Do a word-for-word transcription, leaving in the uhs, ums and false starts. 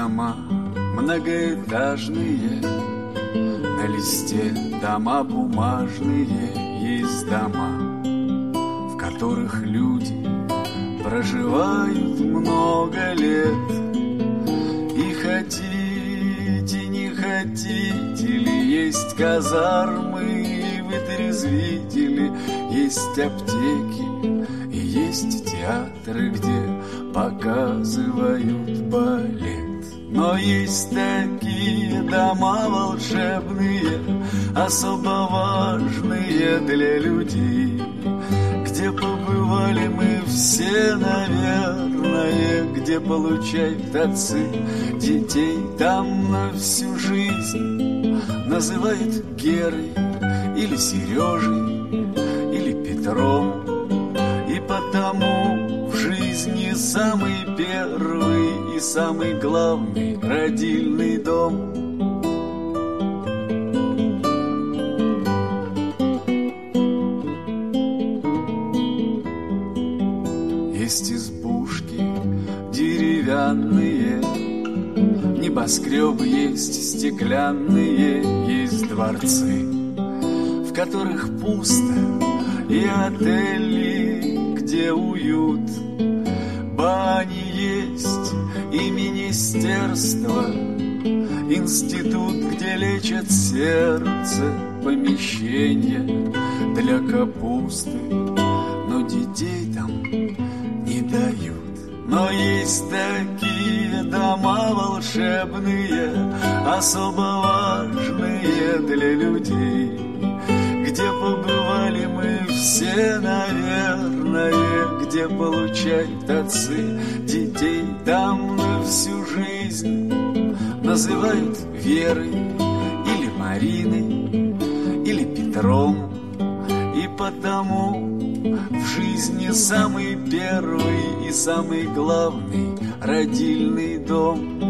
дома многоэтажные, на листе дома бумажные, есть дома, в которых люди проживают много лет. И хотите, не хотите ли, есть казармы и вытрезвители, есть аптеки и есть театры, где показывают балет. Но есть такие дома волшебные, особо важные для людей, где побывали мы все, наверное, где получают отцы детей там на всю жизнь. Называют Герой или Сережей, или Петром. И потому в жизни самый первый и самый главный родильный дом. Есть избушки деревянные, небоскребы есть стеклянные, есть дворцы, в которых пусто, и отели, где уют. Бани есть и министерство, институт, где лечат сердце, помещение для капусты, но детей там не дают. Но есть такие дома волшебные, особо важные для людей, где побывали мы все, наверное, где получают отцы детей там на всю жизнь. Называют Верой или Мариной, или Петром. И потому в жизни самый первый и самый главный родильный дом.